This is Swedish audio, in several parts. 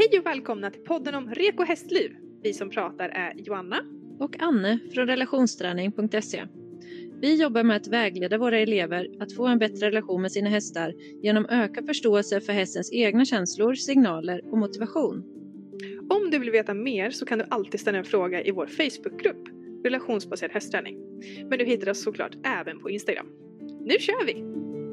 Hej och välkomna till podden om reko hästliv. Vi som pratar är Joanna och Anne från relationsträning.se. Vi jobbar med att vägleda våra elever att få en bättre relation med sina hästar genom ökad förståelse för hästens egna känslor, signaler och motivation. Om du vill veta mer så kan du alltid ställa en fråga i vår Facebookgrupp Relationsbaserad hästträning. Men du hittar oss såklart även på Instagram. Nu kör vi!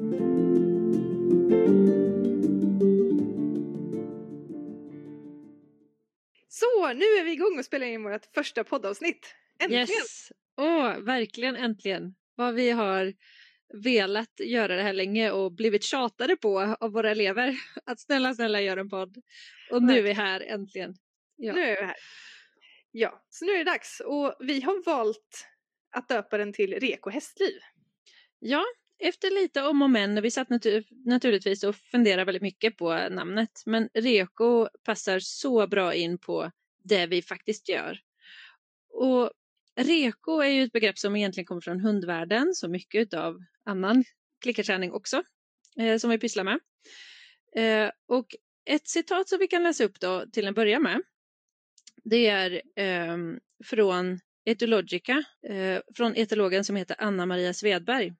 Så, nu är vi igång och spelar in vårt första poddavsnitt. Äntligen! Yes! Verkligen äntligen! Vad vi har velat göra det här länge och blivit tjatade på av våra elever. Att snälla göra en podd. Och nu är vi här äntligen. Ja. Nu är vi här. Ja, så nu är det dags. Och vi har valt att döpa den till Reko hästliv. Ja, efter lite om och men. Vi satt naturligtvis och funderade väldigt mycket på namnet. Men Reko passar så bra in på det vi faktiskt gör. Och Reko är ju ett begrepp som egentligen kommer från hundvärlden. Så mycket av annan klickerträning också. Som vi pysslar med. Och ett citat som vi kan läsa upp då till en början med. Det är från Etologica. Från etologen som heter Anna-Maria Svedberg.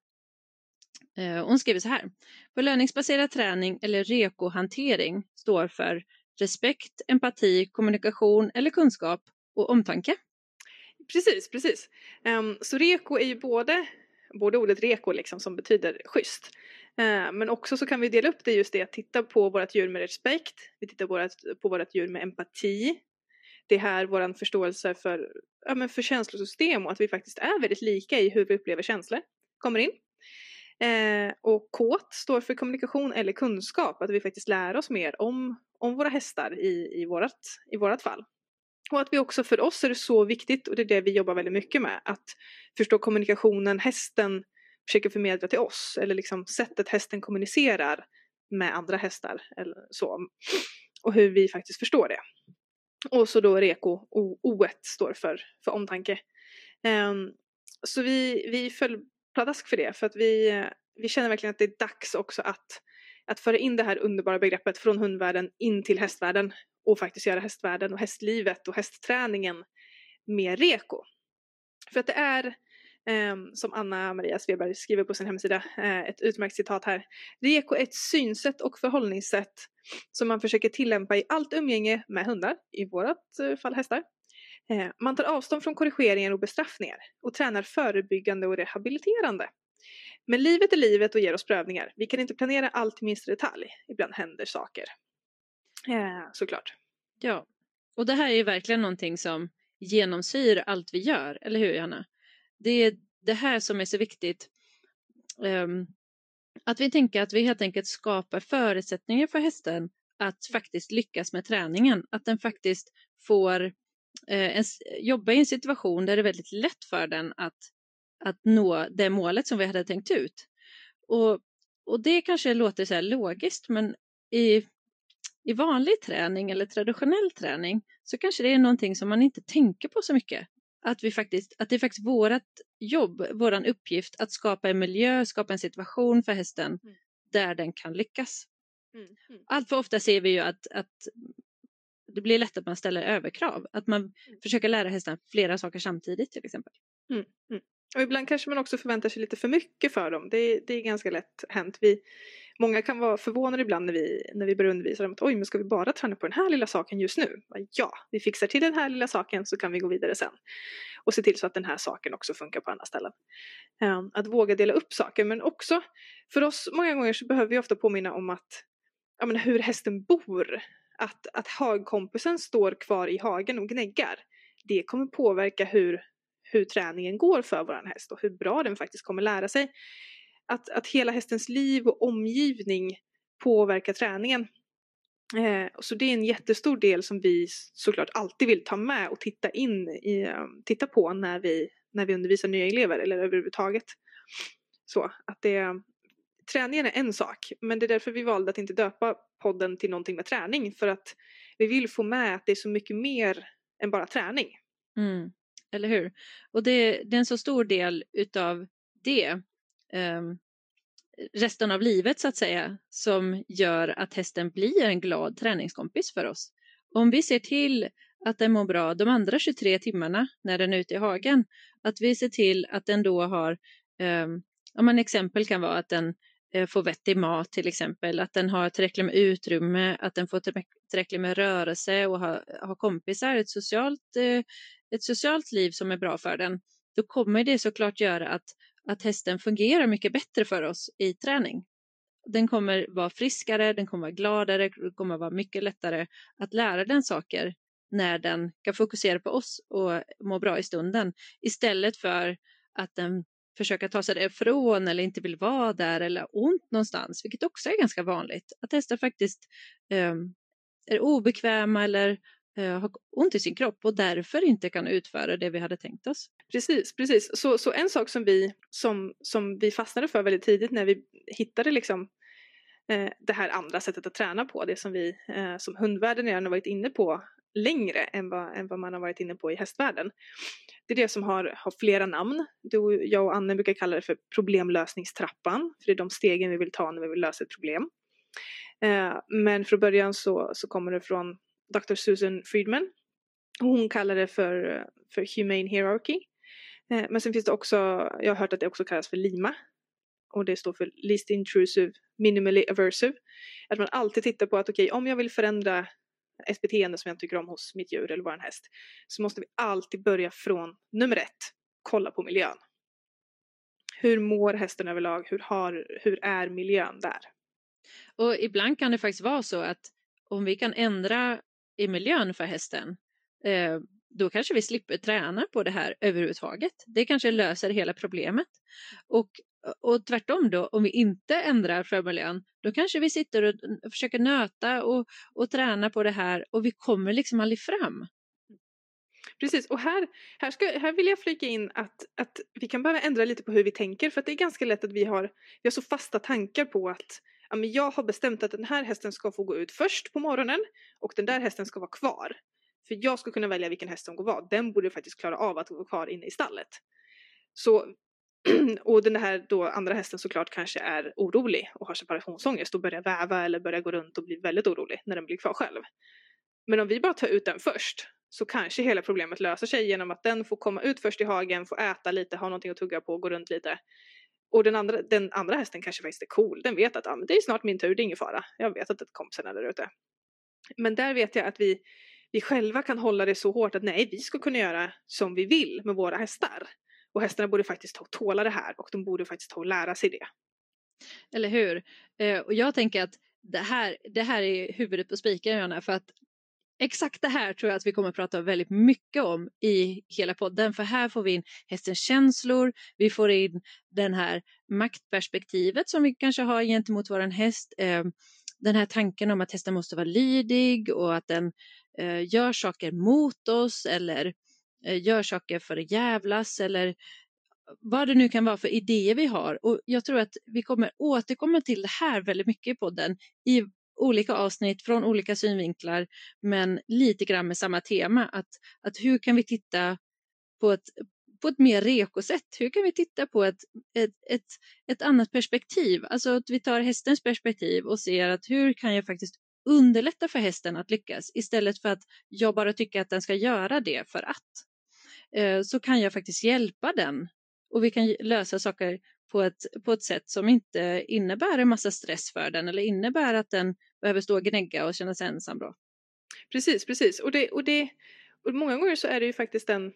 Hon skriver så här. Belöningsbaserad träning eller Reko-hantering står för respekt, empati, kommunikation eller kunskap och omtanke. Precis. Så Reko är ju både ordet Reko liksom, som betyder schysst. Men också så kan vi dela upp det just det att titta på vårt djur med respekt. Vi tittar på vårt djur med empati. Det är här vår förståelse för känslosystem och att vi faktiskt är väldigt lika i hur vi upplever känslor kommer in. Och KÅT står för kommunikation eller kunskap. Att vi faktiskt lär oss mer om våra hästar i vårat fall. Och att vi också, för oss är det så viktigt, och det är det vi jobbar väldigt mycket med, att förstå kommunikationen hästen försöker förmedla till oss. Eller liksom sättet hästen kommunicerar med andra hästar eller så. Och hur vi faktiskt förstår det. Och så då Reko, O-et står för omtanke. Så vi föll pladask för det. För att vi känner verkligen att det är dags också att föra in det här underbara begreppet från hundvärlden in till hästvärlden. Och faktiskt göra hästvärlden och hästlivet och hästträningen mer Reko. För att det är, som Anna-Maria Svedberg skriver på sin hemsida, ett utmärkt citat här. Reko är ett synsätt och förhållningssätt som man försöker tillämpa i allt umgänge med hundar, i vårat fall hästar. Man tar avstånd från korrigeringar och bestraffningar och tränar förebyggande och rehabiliterande. Men livet är livet och ger oss prövningar. Vi kan inte planera allt i minsta detalj. Ibland händer saker. Såklart. Ja, och det här är ju verkligen någonting som genomsyrar allt vi gör, eller hur Johanna? Det är det här som är så viktigt. Att vi tänker att vi helt enkelt skapar förutsättningar för hästen att faktiskt lyckas med träningen. Att den faktiskt får jobba i en situation där det är väldigt lätt för den att nå det målet som vi hade tänkt ut. Och det kanske låter så här logiskt, men i vanlig träning eller traditionell träning så kanske det är någonting som man inte tänker på så mycket. Att det är faktiskt vårat jobb, våran uppgift att skapa en miljö, skapa en situation för hästen där den kan lyckas. Allt för ofta ser vi ju att det blir lätt att man ställer överkrav. Att man försöker lära hästen flera saker samtidigt till exempel. Och ibland kanske man också förväntar sig lite för mycket för dem. Det är ganska lätt hänt. Många kan vara förvånade ibland när vi börjar undervisa dem att oj, men ska vi bara träna på den här lilla saken just nu? Ja, vi fixar till den här lilla saken så kan vi gå vidare sen. Och se till så att den här saken också funkar på andra ställen. Att våga dela upp saker, men också för oss många gånger så behöver vi ofta påminna om att hur hästen bor. Att hagkompisen står kvar i hagen och gnäggar. Det kommer påverka hur träningen går för våran häst och hur bra den faktiskt kommer lära sig. Att hela hästens liv och omgivning påverkar träningen. Så det är en jättestor del som vi såklart alltid vill ta med och titta på när vi undervisar nya elever eller överhuvudtaget. Så att träningen är en sak, men det är därför vi valde att inte döpa podden till någonting med träning, för att vi vill få med att det är så mycket mer än bara träning. Eller hur? Och det är en så stor del utav det resten av livet så att säga, som gör att hästen blir en glad träningskompis för oss. Om vi ser till att den mår bra de andra 23 timmarna när den är ute i hagen, att vi ser till att den då har, exempel kan vara att den får vettig mat till exempel, att den har tillräckligt med utrymme, att den får tillräckligt med rörelse och har kompisar, ett socialt liv som är bra för den, då kommer det såklart göra att hästen fungerar mycket bättre för oss i träning. Den kommer vara friskare, den kommer vara gladare, det kommer vara mycket lättare att lära den saker när den kan fokusera på oss och må bra i stunden. Istället för att den försöker ta sig därifrån eller inte vill vara där eller har ont någonstans. Vilket också är ganska vanligt. Att hästar faktiskt är obekväma eller har ont i sin kropp och därför inte kan utföra det vi hade tänkt oss. Precis. Så en sak som vi fastnade för väldigt tidigt när vi hittade liksom det här andra sättet att träna på, det som vi som hundvärlden redan har varit inne på längre än vad man har varit inne på i hästvärlden. Det är det som har flera namn. Jag och Anne brukar kalla det för problemlösningstrappan, för det är de stegen vi vill ta när vi vill lösa ett problem. Men från början så kommer det från Dr. Susan Friedman. Hon kallar det för humane hierarchy. Men sen finns det också, jag har hört att det också kallas för LIMA. Och det står för least intrusive, minimally aversive. Att man alltid tittar på att okej, om jag vill förändra ett beteende som jag tycker om hos mitt djur eller vår häst, så måste vi alltid börja från nummer 1. Kolla på miljön. Hur mår hästen överlag? Hur är miljön där? Och ibland kan det faktiskt vara så att om vi kan ändra i miljön för hästen, då kanske vi slipper träna på det här överhuvudtaget. Det kanske löser hela problemet. Och tvärtom då, om vi inte ändrar för miljön, då kanske vi sitter och försöker nöta och träna på det här och vi kommer liksom aldrig fram. Precis, och här vill jag flika in att vi kan behöva ändra lite på hur vi tänker, för att det är ganska lätt att vi har så fasta tankar på att jag har bestämt att den här hästen ska få gå ut först på morgonen och den där hästen ska vara kvar. För jag ska kunna välja vilken häst som går vad. Den borde faktiskt klara av att gå kvar inne i stallet. Så, och den här då andra hästen såklart kanske är orolig och har separationsångest och börjar väva eller börjar gå runt och bli väldigt orolig när den blir kvar själv. Men om vi bara tar ut den först, så kanske hela problemet löser sig genom att den får komma ut först i hagen, får äta lite, ha någonting att tugga på och gå runt lite. Och den andra hästen kanske faktiskt är cool. Den vet att det är snart min tur, det är ingen fara. Jag vet att det är kompisarna där ute. Men där vet jag att vi själva kan hålla det så hårt att nej, vi ska kunna göra som vi vill med våra hästar. Och hästarna borde faktiskt tåla det här och de borde faktiskt lära sig det. Eller hur? Och jag tänker att det här är huvudet på spiken, Johanna, för att exakt det här tror jag att vi kommer att prata väldigt mycket om i hela podden. För här får vi in hästens känslor, vi får in den här maktperspektivet som vi kanske har gentemot vår häst. Den här tanken om att hästen måste vara lydig och att den gör saker mot oss eller gör saker för att jävlas eller vad det nu kan vara för idéer vi har. Och jag tror att vi kommer återkomma till det här väldigt mycket i podden i olika avsnitt från olika synvinklar, men lite grann med samma tema. Att hur kan vi titta på ett mer rekosätt? Hur kan vi titta på ett annat perspektiv? Alltså att vi tar hästens perspektiv och ser att hur kan jag faktiskt underlätta för hästen att lyckas istället för att jag bara tycker att den ska göra det för att. Så kan jag faktiskt hjälpa den och vi kan lösa saker på ett sätt som inte innebär en massa stress för den eller innebär att den behöver stå och gnägga och känna sig ensam då. Precis. Och många gånger så är det ju faktiskt en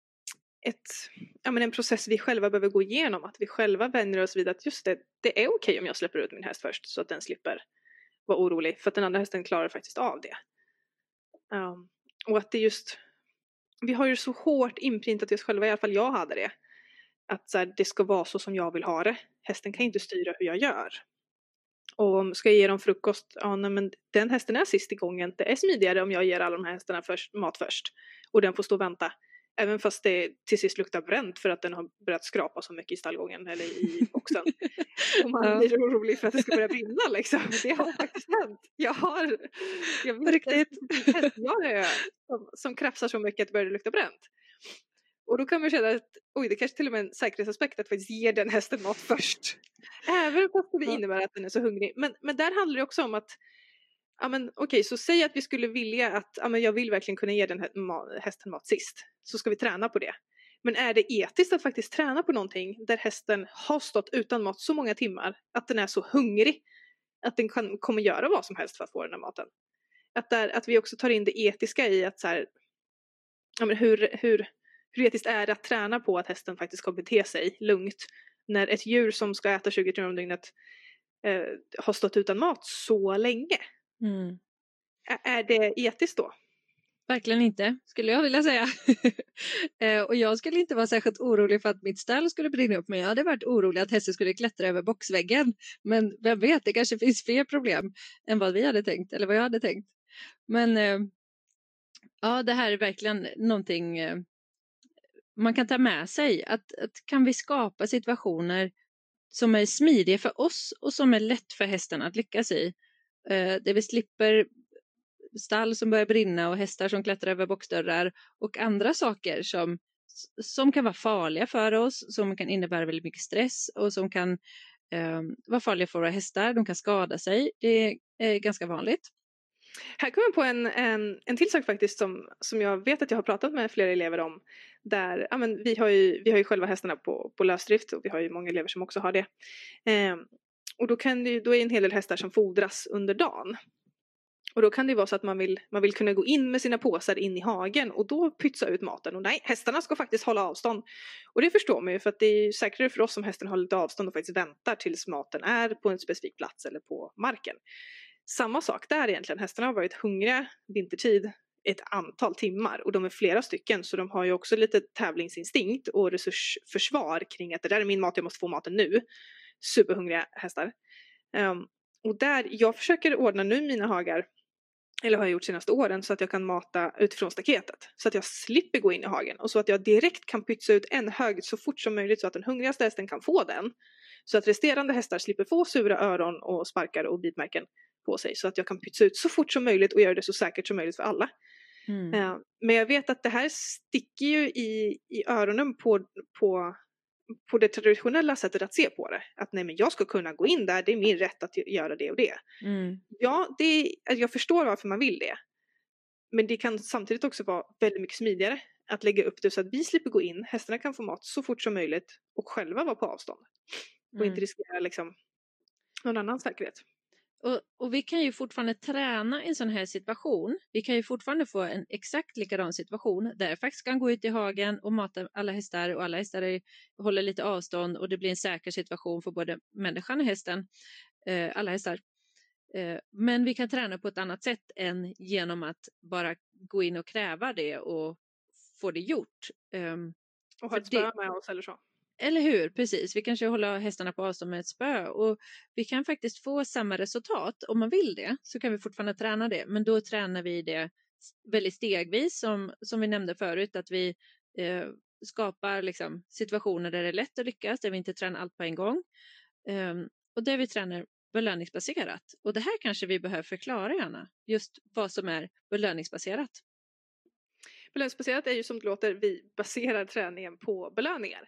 process vi själva behöver gå igenom. Att vi själva vänjer oss vid att just det är okej om jag släpper ut min häst först så att den slipper vara orolig. För att den andra hästen klarar faktiskt av det. Och att det just, vi har ju så hårt inprintat i oss själva, i alla fall jag hade det. Att så här, det ska vara så som jag vill ha det. Hästen kan inte styra hur jag gör. Och ska jag ge dem frukost, men den hästen är sist i gången. Det är smidigare om jag ger alla de här hästarna mat först. Och den får stå och vänta. Även fast det till sist luktar bränt för att den har börjat skrapa så mycket i stallgången eller i boxen. Och man blir orolig för att det ska börja brinna liksom. Det har faktiskt hänt. Jag vet som krafsar så mycket att det börjar lukta bränt. Och då kan man känna att det kanske till och med är en säkerhetsaspekt att faktiskt ge den hästen mat först. Även fast det innebär att den är så hungrig. Men där handlar det också om att ja men okej, så säg att vi skulle vilja att, ja men jag vill verkligen kunna ge den här hästen mat sist. Så ska vi träna på det. Men är det etiskt att faktiskt träna på någonting där hästen har stått utan mat så många timmar att den är så hungrig att den kommer göra vad som helst för att få den här maten? Att vi också tar in det etiska i att så här, ja men hur etiskt är det att träna på att hästen faktiskt ska bete sig lugnt när ett djur som ska äta 20 timmar om dygnet har stått utan mat så länge? Mm. Är det etiskt då? Verkligen inte, skulle jag vilja säga. Och jag skulle inte vara särskilt orolig för att mitt stall skulle brinna upp, men jag hade varit orolig att hästen skulle klättra över boxväggen. Men vem vet, det kanske finns fler problem än vad vi hade tänkt, eller vad jag hade tänkt. Men ja, det här är verkligen någonting man kan ta med sig. Att kan vi skapa situationer som är smidiga för oss och som är lätt för hästen att lyckas i. Där vi slipper stall som börjar brinna och hästar som klättrar över boxdörrar och andra saker som kan vara farliga för oss, som kan innebära väldigt mycket stress och som kan vara farliga för våra hästar. De kan skada sig. Det är ganska vanligt. Här kommer jag på en till sak faktiskt som jag vet att jag har pratat med flera elever om. Där, ja men vi har ju själva hästarna på lösdrift och vi har ju många elever som också har det. Och då är det en hel del hästar som fodras under dagen. Och då kan det vara så att man vill kunna gå in med sina påsar in i hagen och då pytsa ut maten. Och nej, hästarna ska faktiskt hålla avstånd. Och det förstår man ju, för att det är säkrare för oss om hästen håller lite avstånd och faktiskt väntar tills maten är på en specifik plats eller på marken. Samma sak där egentligen. Hästarna har varit hungriga vintertid ett antal timmar och de är flera stycken, så de har ju också lite tävlingsinstinkt och resursförsvar kring att det där är min mat, jag måste få maten nu. Superhungriga hästar. Och där, jag försöker ordna nu mina hagar, eller har jag gjort senaste åren, så att jag kan mata utifrån staketet. Så att jag slipper gå in i hagen. Och så att jag direkt kan pytsa ut en hög så fort som möjligt så att den hungrigaste hästen kan få den. Så att resterande hästar slipper få sura öron och sparkar och bitmärken på sig. Så att jag kan pytsa ut så fort som möjligt och göra det så säkert som möjligt för alla. Mm. Men jag vet att det här sticker ju i öronen på det traditionella sättet att se på det. Att nej, men jag ska kunna gå in där, det är min rätt att göra det och det. Mm. Ja, jag förstår varför man vill det. Men det kan samtidigt också vara väldigt mycket smidigare att lägga upp det så att vi slipper gå in, hästarna kan få mat så fort som möjligt och själva vara på avstånd. Och inte riskera liksom någon annan säkerhet. Och vi kan ju fortfarande träna en sån här situation. Vi kan ju fortfarande få en exakt likadan situation där jag faktiskt kan gå ut i hagen och mata alla hästar och alla hästar håller lite avstånd och det blir en säker situation för både människan och hästen, alla hästar. Men vi kan träna på ett annat sätt än genom att bara gå in och kräva det och få det gjort. Och ha ett spö med oss eller så. Eller hur, precis. Vi kanske håller hästarna på avstånd med ett spö och vi kan faktiskt få samma resultat. Om man vill det så kan vi fortfarande träna det. Men då tränar vi det väldigt stegvis som vi nämnde förut. Att vi skapar liksom situationer där det är lätt att lyckas. Där vi inte tränar allt på en gång. Och där vi tränar belöningsbaserat. Och det här kanske vi behöver förklara gärna. Just vad som är belöningsbaserat. Belöningsbaserat är ju som det låter, vi baserar träningen på belöningar.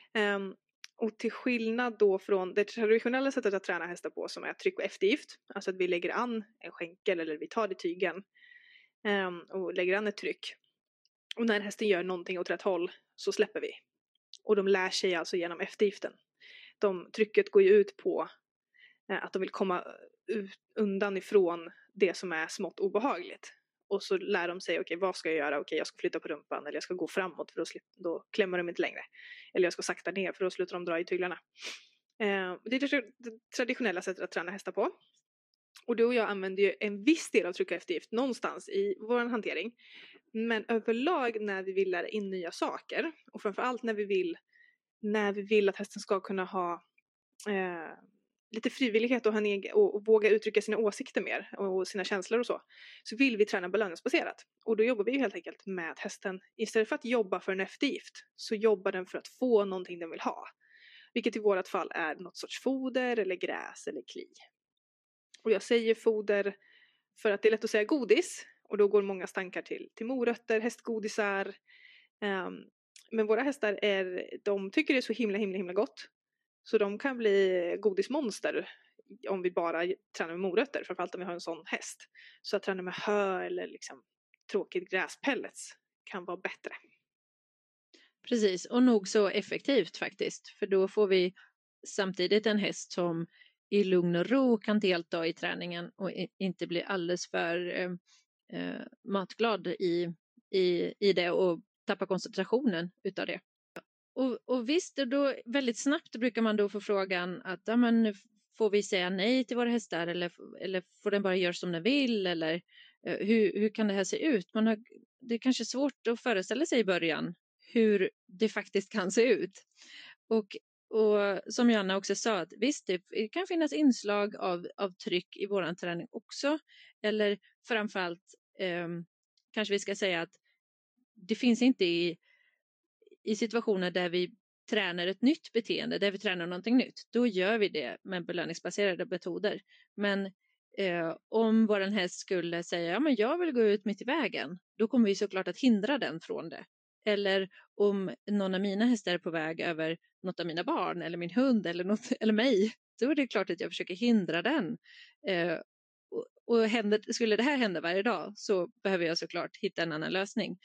Och till skillnad då från det traditionella sättet att träna hästar på som är tryck och eftergift. Alltså att vi lägger an en skänkel eller vi tar i tygen och lägger an ett tryck. Och när hästen gör någonting åt rätt håll så släpper vi. Och de lär sig alltså genom eftergiften. Trycket går ju ut på att de vill komma undan ifrån det som är smått obehagligt. Och så lär de sig, okej, vad ska jag göra? Okej, jag ska flytta på rumpan eller jag ska gå framåt för då klämmer de inte längre. Eller jag ska sakta ner för då slutar de dra i tyglarna. Det är det traditionella sättet att träna hästar på. Och du och jag använder ju en viss del av tryck och eftergift någonstans i vår hantering. Men överlag när vi vill lära in nya saker och framförallt när vi vill att hästen ska kunna ha lite frivillighet och våga uttrycka sina åsikter mer och sina känslor och så vill vi träna belöningsbaserat. Och då jobbar vi helt enkelt med att hästen, istället för att jobba för en eftergift, så jobbar den för att få någonting den vill ha. Vilket i vårat fall är något sorts foder eller gräs eller kli. Och jag säger foder för att det är lätt att säga godis. Och då går många tankar till morötter, hästgodisar. Men våra hästar de tycker det är så himla gott. Så de kan bli godismonster om vi bara tränar med morötter, framförallt om vi har en sån häst. Så att träna med hö eller liksom tråkigt gräspellets kan vara bättre. Precis, och nog så effektivt faktiskt. För då får vi samtidigt en häst som i lugn och ro kan delta i träningen och inte bli alldeles för matglad i det och tappa koncentrationen utav det. Och visst, då väldigt snabbt brukar man då få frågan att ja, men, får vi säga nej till våra hästar eller får den bara göra som den vill eller hur kan det här se ut? Det är kanske svårt att föreställa sig i början hur det faktiskt kan se ut. Och som Joanna också sa, att visst det kan finnas inslag av tryck i våran träning också. Eller framförallt kanske vi ska säga att det finns inte i situationer där vi tränar ett nytt beteende, där vi tränar någonting nytt. Då gör vi det med belöningsbaserade metoder. Men om vår häst skulle säga ja, men jag vill gå ut mitt i vägen, då kommer vi såklart att hindra den från det. Eller om någon av mina hästar är på väg över något av mina barn eller min hund eller mig, då är det klart att jag försöker hindra den. Och skulle det här hända varje dag så behöver jag såklart hitta en annan lösning.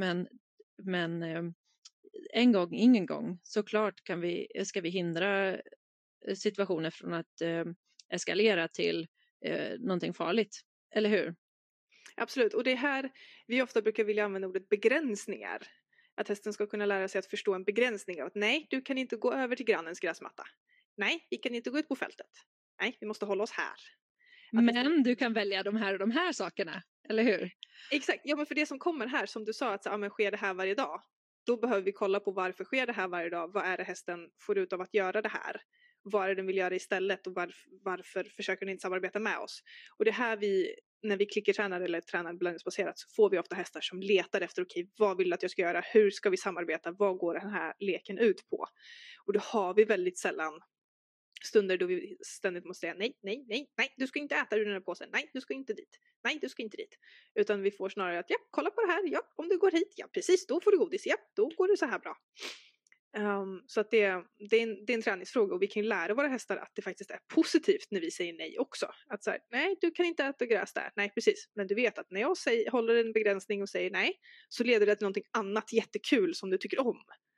Men en gång, ingen gång, såklart ska vi hindra situationer från att eskalera till någonting farligt, eller hur? Absolut, och det är här vi ofta brukar vilja använda ordet begränsningar. Att hästen ska kunna lära sig att förstå en begränsning av att nej, du kan inte gå över till grannens gräsmatta. Nej, vi kan inte gå ut på fältet. Nej, vi måste hålla oss här. Men du kan välja de här och de här sakerna, eller hur? Exakt, ja men för det som kommer här, som du sa, att ja, men sker det här varje dag? Då behöver vi kolla på varför sker det här varje dag? Vad är det hästen får ut av att göra det här? Vad är det den vill göra istället? Och varför försöker den inte samarbeta med oss? Och det här när vi klickertränar eller tränar belöningsbaserat så får vi ofta hästar som letar efter okej, vad vill du att jag ska göra? Hur ska vi samarbeta? Vad går den här leken ut på? Och då har vi väldigt sällan stunder då vi ständigt måste säga nej, du ska inte äta ur den här påsen, nej, du ska inte dit, nej, du ska inte dit. Utan vi får snarare att, ja, kolla på det här, ja, om du går hit, ja, precis, då får du godis, ja, då går det så här bra. Så att det är en träningsfråga och vi kan lära våra hästar att det faktiskt är positivt när vi säger nej också. Att säga, nej, du kan inte äta gräs där, nej, precis. Men du vet att när jag håller en begränsning och säger nej, så leder det till någonting annat jättekul som du tycker om.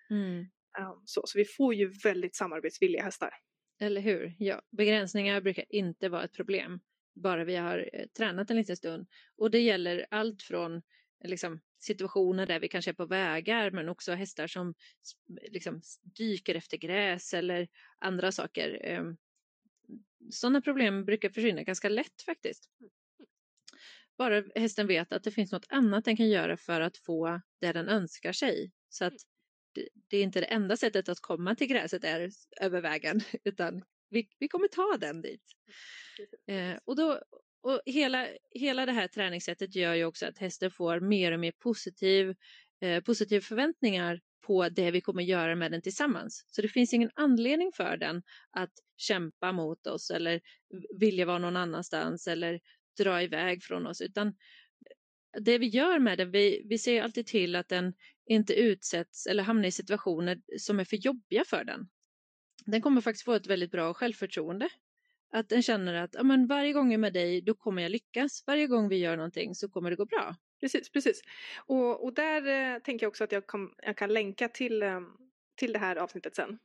Så vi får ju väldigt samarbetsvilliga hästar. Eller hur? Ja, begränsningar brukar inte vara ett problem. Bara vi har tränat en liten stund. Och det gäller allt från liksom, situationer där vi kanske är på vägar. Men också hästar som liksom, dyker efter gräs eller andra saker. Sådana problem brukar försvinna ganska lätt faktiskt. Bara hästen vet att det finns något annat den kan göra för att få det den önskar sig. Så att det är inte det enda sättet att komma till gräset är över vägen, utan vi kommer ta den dit. Och hela det här träningssättet gör ju också att hästen får mer och mer positiva förväntningar på det vi kommer göra med den tillsammans. Så det finns ingen anledning för den att kämpa mot oss eller vilja vara någon annanstans eller dra iväg från oss, utan det vi gör med den, vi ser alltid till att den inte utsätts eller hamnar i situationer som är för jobbiga för den. Den kommer faktiskt få ett väldigt bra självförtroende. Att den känner att ja, men varje gång jag är med dig, då kommer jag lyckas. Varje gång vi gör någonting så kommer det gå bra. Precis. Och där tänker jag också att jag kan länka till det här avsnittet sen.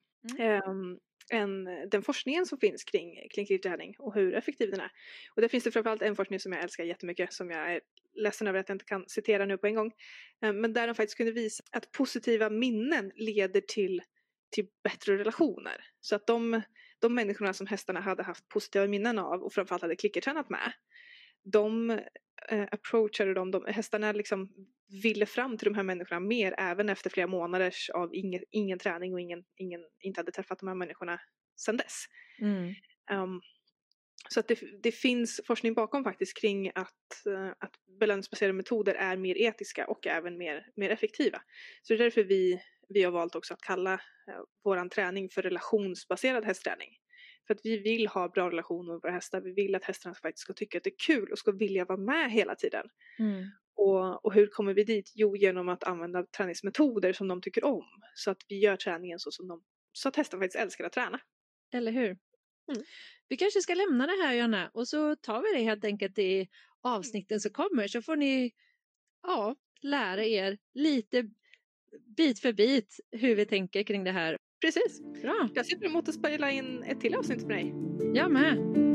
Den forskningen som finns kring klickerträning och hur effektiv den är. Och där finns det framförallt en forskning som jag älskar jättemycket, som jag är ledsen över att jag inte kan citera nu på en gång. Men där de faktiskt kunde visa att positiva minnen leder till bättre relationer. Så att de människorna som hästarna hade haft positiva minnen av och framförallt hade klickertränat med, de approachade hästarna liksom ville fram till de här människorna mer även efter flera månaders av ingen träning och ingen inte hade träffat de här människorna sedan dess. Så att det finns forskning bakom faktiskt kring att belöningsbaserade metoder är mer etiska och även mer effektiva. Så det är därför vi har valt också att kalla våran träning för relationsbaserad hästträning. För att vi vill ha bra relationer med våra hästar. Vi vill att hästarna faktiskt ska tycka att det är kul och ska vilja vara med hela tiden. Och hur kommer vi dit? Jo, genom att använda träningsmetoder som de tycker om. Så att vi gör träningen så att hästarna faktiskt älskar att träna. Eller hur? Vi kanske ska lämna det här, Johanna, och så tar vi det helt enkelt i avsnitten som kommer, så får ni lära er lite bit för bit hur vi tänker kring det här. Precis. Bra. Jag ser fram emot att spela in ett till avsnitt med dig. Jag med.